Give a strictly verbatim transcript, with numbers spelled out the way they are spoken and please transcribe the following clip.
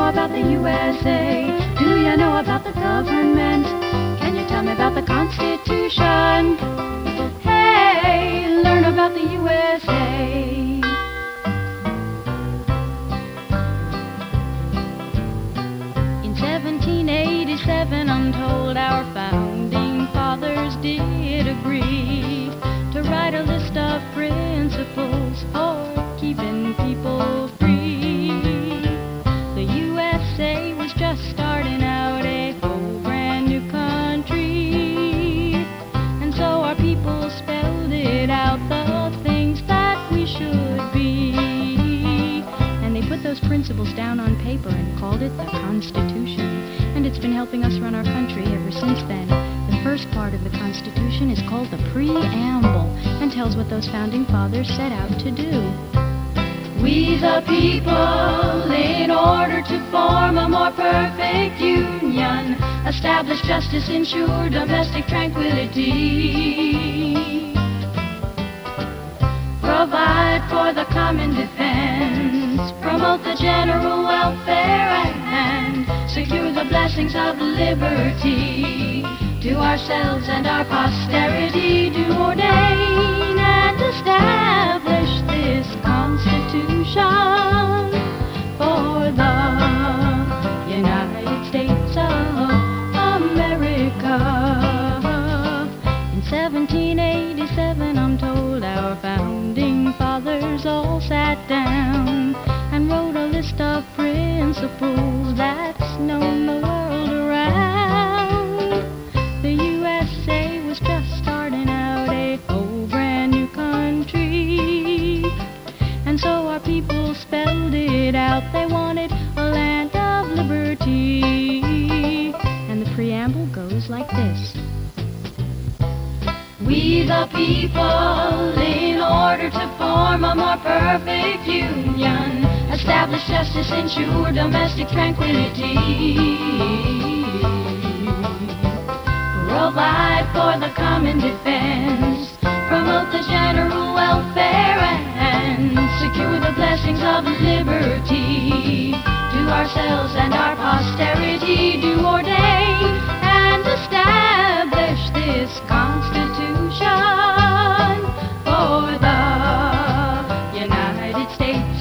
know about the U S A? Do you know about the government? Can you tell me about the Constitution? Hey, learn about the U S A. In seventeen eighty-seven, I'm told our founding fathers did agree to write a list of principles for keeping people free. The U S A was just starting out, a whole brand new country, and so our people spelled it out, the things that we should be. And they put those principles down on paper and called it the Constitution, and it's been helping us run our country ever since then. The first part of the Constitution is called the Preamble and tells what those founding fathers set out to do. We the people, in order to form a more perfect union, establish justice, ensure domestic tranquility, provide for the common defense, promote the general welfare, and secure the blessings of liberty to ourselves and our posterity. Do ordain and establish this Constitution for the United States of America. In seventeen eighty-seven, I'm told our founding fathers all sat down and wrote a list of principles that's known the world around. The U S A was just starting out, a whole brand new country, and so our people spelled it out. They wanted a land of liberty, and the preamble goes like this. We the people, in order to form a more perfect union, establish justice, ensure domestic tranquility, provide for the common defense, promote the general welfare, and secure the blessings of liberty to ourselves and our posterity. Do ordain and establish this Constitution for the United States